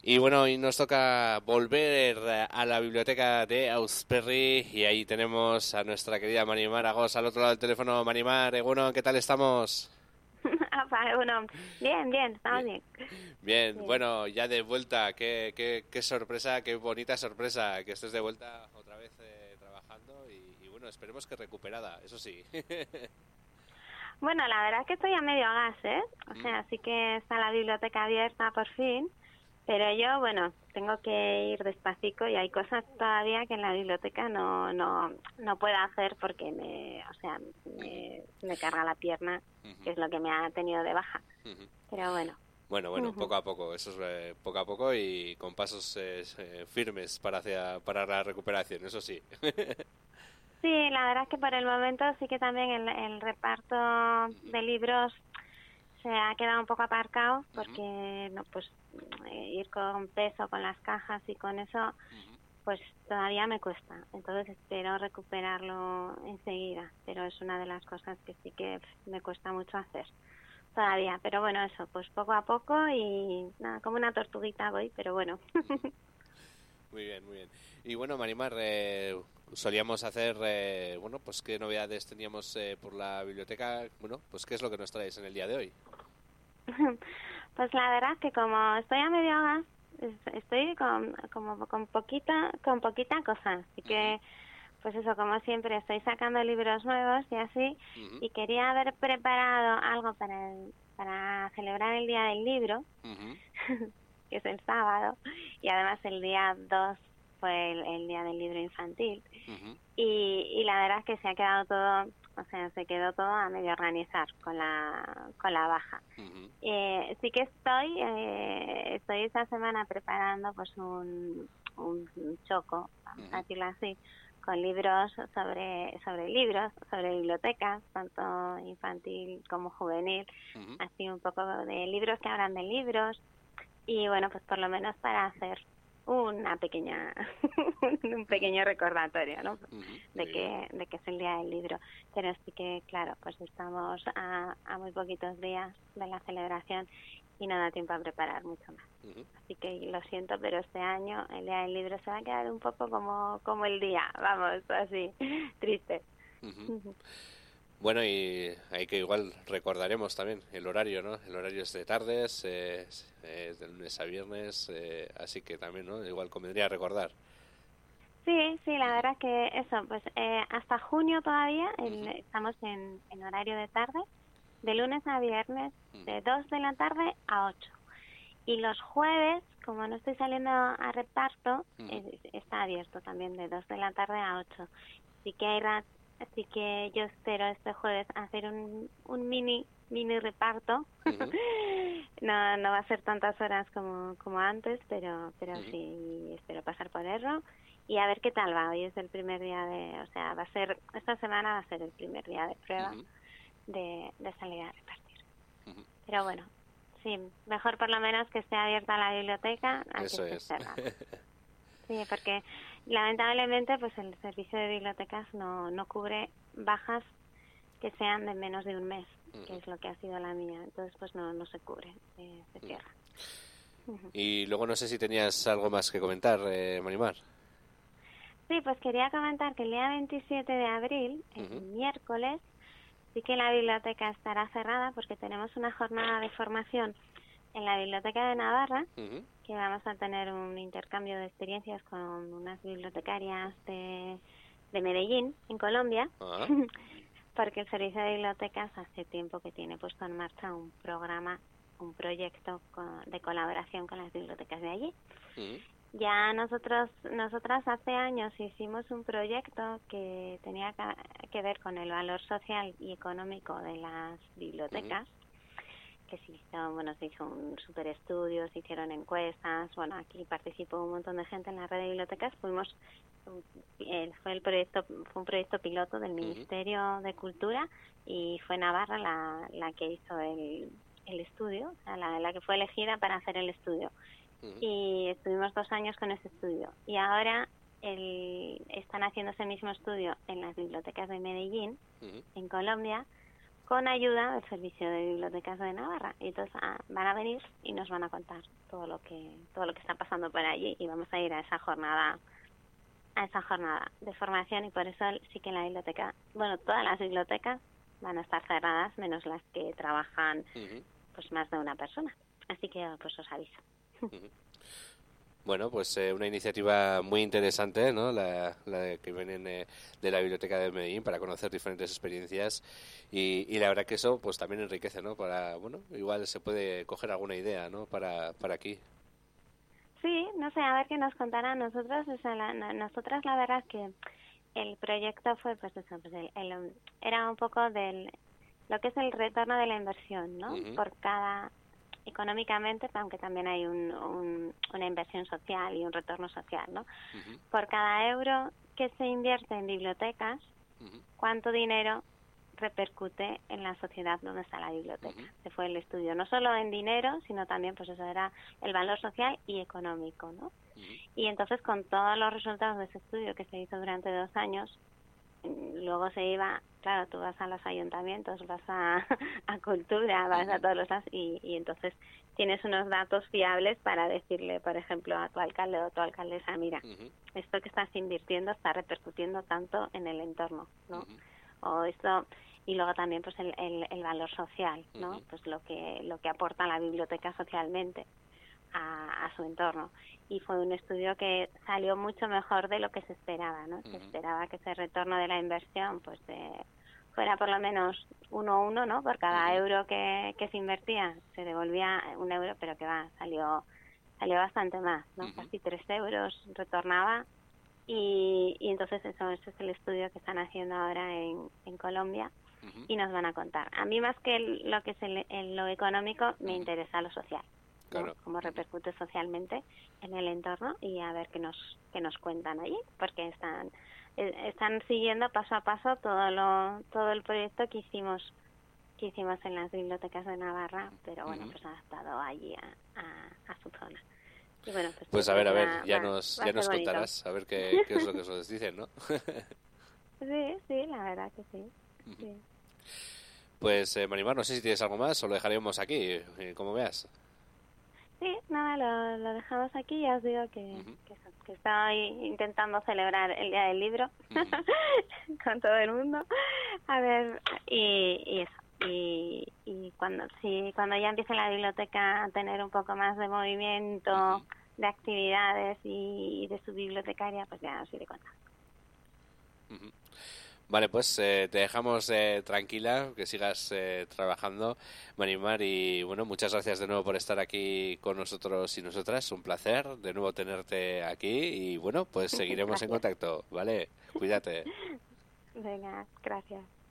Y bueno, hoy nos toca volver a la biblioteca de Ausperri y ahí tenemos a nuestra querida Marimar Agos al otro lado del teléfono. Marimar, bueno, ¿qué tal estamos? Bueno, bien, estamos Bien, bien. bien, Bien. bueno, ya de vuelta, qué sorpresa, qué bonita sorpresa que estés de vuelta otra vez trabajando y bueno, esperemos que recuperada, eso sí. Bueno, la verdad es que estoy a medio gas, ¿eh? O Mm, sea, sí que está la biblioteca abierta por fin, pero yo, bueno, tengo que ir despacito y hay cosas todavía que en la biblioteca no puedo hacer porque ujú, me carga la pierna, ujú, que es lo que me ha tenido de baja. ujú. Pero bueno. Bueno, Ujú. poco a poco, eso es poco a poco y con pasos firmes para la recuperación, eso sí. Sí, la verdad es que por el momento sí que también el reparto Ujú, de libros se ha quedado un poco aparcado ujú, porque no pues ir con peso con las cajas y con eso ujú. pues todavía me cuesta, entonces espero recuperarlo enseguida, pero es una de las cosas que sí que me cuesta mucho hacer todavía, pero bueno, eso pues poco a poco y nada, como una tortuguita voy, pero bueno. Muy bien, muy bien. Y bueno, Marimar, solíamos hacer, bueno, pues qué novedades teníamos por la biblioteca. Bueno, pues qué es lo que nos traes en el día de hoy. Pues la verdad que como estoy a medio gas, estoy con poquita cosa, así Ujú, que pues eso, como siempre, estoy sacando libros nuevos y así, ujú, y quería haber preparado algo para celebrar el Día del Libro, ujú, que es el sábado, y además el día 2 fue el Día del Libro Infantil. ujú, Y la verdad es que se ha quedado todo, o sea, se quedó todo a medio organizar con la baja. ujú, Sí que estoy esta semana preparando pues un choco, vamos a ujú, decirlo así, con libros sobre libros, sobre bibliotecas, tanto infantil como juvenil, ujú, así un poco de libros que hablan de libros y bueno, pues por lo menos para hacer una pequeña un ujú, pequeño recordatorio, ¿no? ujú. Muy bien. De que es el día del libro. Pero sí que, claro, pues estamos a muy poquitos días de la celebración y no da tiempo a preparar mucho más. Ujú, Así que lo siento, pero este año el día del libro se va a quedar un poco como el día, vamos, así, triste. ujú. Bueno, y hay que igual recordaremos también el horario, ¿no? El horario es de tardes, es de lunes a viernes, así que también, ¿no? Igual convendría recordar. Sí, la Ujú, verdad que eso, pues hasta junio todavía ujú, estamos en horario de tarde, de lunes a viernes, ujú, de 2 de la tarde a 8. Y los jueves, como no estoy saliendo a reparto, ujú, está abierto también de 2 de la tarde a 8. Así que así que yo espero este jueves hacer un mini reparto. ujú, No va a ser tantas horas como antes, pero ujú, sí espero pasar por erro y a ver qué tal va. Hoy es el primer día o sea, esta semana va a ser el primer día de prueba ujú, de salir a repartir. ujú. Pero bueno, sí, mejor por lo menos que esté abierta la biblioteca a que Eso esté es. cerrada. Sí, porque lamentablemente pues el servicio de bibliotecas no cubre bajas que sean de menos de un mes, que Ujú, es lo que ha sido la mía. Entonces pues no se cubre, se ujú. cierra. Ujú. Y luego no sé si tenías algo más que comentar, Marimar. Sí, pues quería comentar que el día 27 de abril, el Ujú, miércoles, sí que la biblioteca estará cerrada porque tenemos una jornada de formación en la Biblioteca de Navarra, ujú. que vamos a tener un intercambio de experiencias con unas bibliotecarias de Medellín, en Colombia, Ah, porque el Servicio de Bibliotecas hace tiempo que tiene puesto en marcha un programa, un proyecto de colaboración con las bibliotecas de allí. ujú, Ya nosotras hace años hicimos un proyecto que tenía que ver con el valor social y económico de las ujú, bibliotecas, que se hizo un super estudio, se hicieron encuestas, bueno, aquí participó un montón de gente en la red de bibliotecas, fue un proyecto piloto del ujú, Ministerio de Cultura y fue Navarra la que hizo el estudio, o sea, la que fue elegida para hacer el estudio. ujú, Y estuvimos 2 años con ese estudio. Y ahora están haciendo ese mismo estudio en las bibliotecas de Medellín, ujú, en Colombia, con ayuda del Servicio de Bibliotecas de Navarra. Y entonces van a venir y nos van a contar todo lo que está pasando por allí, y vamos a ir a esa jornada de formación. Y por eso sí que la biblioteca, bueno, todas las bibliotecas van a estar cerradas, menos las que trabajan pues más de una persona. Así que pues os aviso. Bueno, pues una iniciativa muy interesante, ¿no? La que vienen de la Biblioteca de Medellín para conocer diferentes experiencias, y la verdad que eso pues también enriquece, ¿no? Para, bueno, igual se puede coger alguna idea, ¿no? Para aquí. Sí, no sé, a ver qué nos contarán nosotros. O sea, nosotras la verdad es que el proyecto fue pues eso, pues era un poco del lo que es el retorno de la inversión, ¿no? Por cada, económicamente, aunque también hay una inversión social y un retorno social, ¿no? Por cada euro que se invierte en bibliotecas, ¿cuánto dinero repercute en la sociedad donde está la biblioteca? Ese fue el estudio, no solo en dinero, sino también, pues eso era el valor social y económico, ¿no? Y entonces, con todos los resultados de ese estudio que se hizo durante 2 años, luego se iba, claro, tú vas a los ayuntamientos, vas a cultura, vas a todos los y entonces tienes unos datos fiables para decirle, por ejemplo, a tu alcalde o tu alcaldesa, mira, esto que estás invirtiendo está repercutiendo tanto en el entorno, ¿no? O esto, y luego también pues el valor social, ¿no? Pues lo que aporta la biblioteca socialmente a su entorno. Y fue un estudio que salió mucho mejor de lo que se esperaba, ¿no? Se esperaba que ese retorno de la inversión pues fuera por lo menos 1-1, ¿no? Por cada euro que se invertía se devolvía 1 euro, pero que salió bastante más, ¿no? Casi 3 euros retornaba. Y entonces ese es el estudio que están haciendo ahora en Colombia, y nos van a contar. A mí, más que lo que es lo económico, me interesa lo social, ¿no? Claro. Cómo repercute socialmente en el entorno, y a ver qué nos cuentan allí, porque están siguiendo paso a paso todo el proyecto que hicimos en las bibliotecas de Navarra, pero bueno, pues adaptado allí a su zona. Y bueno, pues a ver, ya nos contarás a ver qué es lo que os dicen, ¿no? Sí, la verdad que sí. Sí. Pues Marimar, no sé si tienes algo más o lo dejaremos aquí, como veas. Sí, nada, lo dejamos aquí. Ya os digo que estoy intentando celebrar el Día del Libro con todo el mundo. A ver, y eso. Y cuando ya empiece la biblioteca a tener un poco más de movimiento, de actividades y de su bibliotecaria, pues ya os iré contando. Vale, pues te dejamos tranquila, que sigas trabajando, Marimar, y bueno, muchas gracias de nuevo por estar aquí con nosotros y nosotras. Un placer de nuevo tenerte aquí, y bueno, pues seguiremos en contacto, ¿vale? Cuídate. Venga, gracias.